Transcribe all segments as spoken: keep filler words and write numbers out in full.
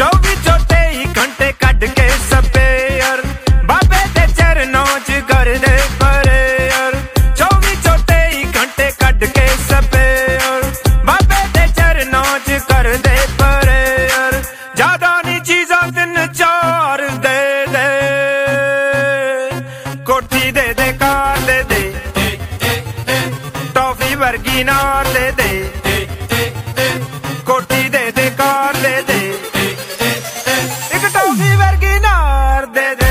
चौबी चौथे ही घंटे कट के सपेयर बाबे दे चरणों च कर दे प्रेयर। चौबी चौथे ही घंटे कट के सपेयर बाबे दे चरणों च कर दे प्रेयर। ज्यादा नी चीज़ां दिन चार दे दे कोठी दे दे कार दे दे टॉफी वर्गी नार दे दे कोठी दे दे कार दे दे एक टॉफी वर्गी नार दे दे।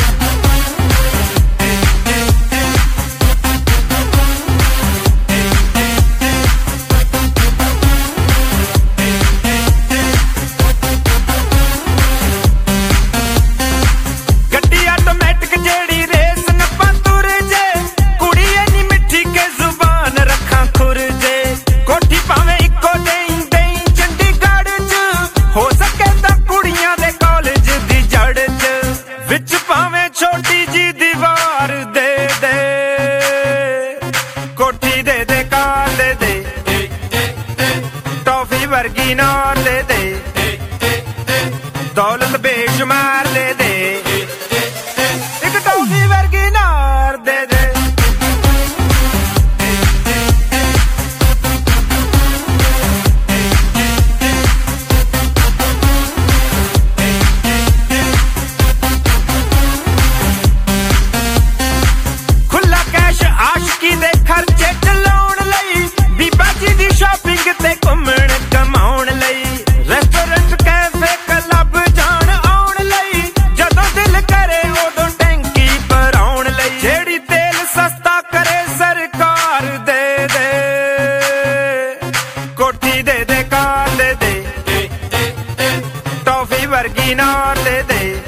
गड्डी ऑटोमैटिक जेड़ी रेस नप्पा तुर जे कुड़ी इन्नी मिठी के जुबान रखा खुर जे। कोठी भावें इको देई देई चंडीगढ़ च हो सके तां कुड़ियां दे कॉलेज दी जड़ च विच भावें छोटी जी दीवार दे दे कोठी दे दे कार दे दे टॉफी वर्गी नार दे दे दौलत बेशुमार दे दे एक टॉफी वर्गी नार दे दे। खुला कैश आशिकी दे खर्चे चलाउण लई बीबा जी दी शॉपिंग ते घुम्मण कमाउण लई रेस्टोरेंट कैफे क्लब जाण आउण लई जदों दिल करे उदों टैंकी भराउण लई। जेड़ी तेल सस्ता करे सरकार दे दे कोठी दे दे कार दे दे टॉफी वर्गी नार दे दे